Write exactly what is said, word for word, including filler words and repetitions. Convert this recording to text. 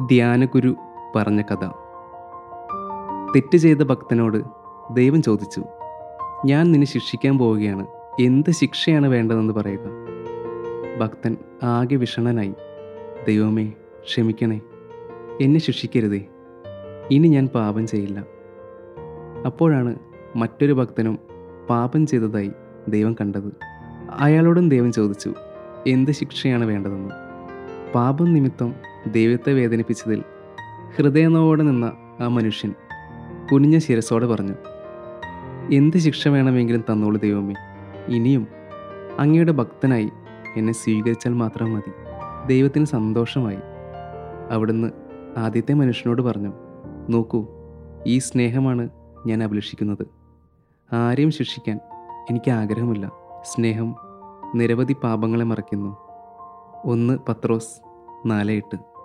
ധ്യാനഗുരു പറഞ്ഞ കഥ. തെറ്റ് ചെയ്ത ഭക്തനോട് ദൈവം ചോദിച്ചു, ഞാൻ നിന്നെ ശിക്ഷിക്കാൻ പോവുകയാണ്, എന്ത് ശിക്ഷയാണ് വേണ്ടതെന്ന് പറയുക. ഭക്തൻ ആകെ വിഷണ്ണനായി, ദൈവമേ ക്ഷമിക്കണേ, എന്നെ ശിക്ഷിക്കരുതേ, ഇനി ഞാൻ പാപം ചെയ്യില്ല. അപ്പോഴാണ് മറ്റൊരു ഭക്തനും പാപം ചെയ്തതായി ദൈവം കണ്ടത്. അയാളോടും ദൈവം ചോദിച്ചു, എന്ത് ശിക്ഷയാണ് വേണ്ടതെന്ന്. പാപം നിമിത്തം ദൈവത്തെ വേദനിപ്പിച്ചതിൽ ഹൃദയനോടെ നിന്ന ആ മനുഷ്യൻ കുനിഞ്ഞ ശിരസോടെ പറഞ്ഞു, എന്ത് ശിക്ഷ വേണമെങ്കിലും തന്നോളൂ ദൈവമേ, ഇനിയും അങ്ങയുടെ ഭക്തനായി എന്നെ സ്വീകരിച്ചാൽ മാത്രം മതി. ദൈവത്തിന് സന്തോഷമായി. അവിടുന്ന് ആദ്യത്തെ മനുഷ്യനോട് പറഞ്ഞു, നോക്കൂ, ഈ സ്നേഹമാണ് ഞാൻ അഭിലഷിക്കുന്നത്. ആരെയും ശിക്ഷിക്കാൻ എനിക്ക് ആഗ്രഹമില്ല. സ്നേഹം നിരവധി പാപങ്ങളെ മറയ്ക്കുന്നു. ഒന്ന് പത്രോസ് നാല് എട്ട്.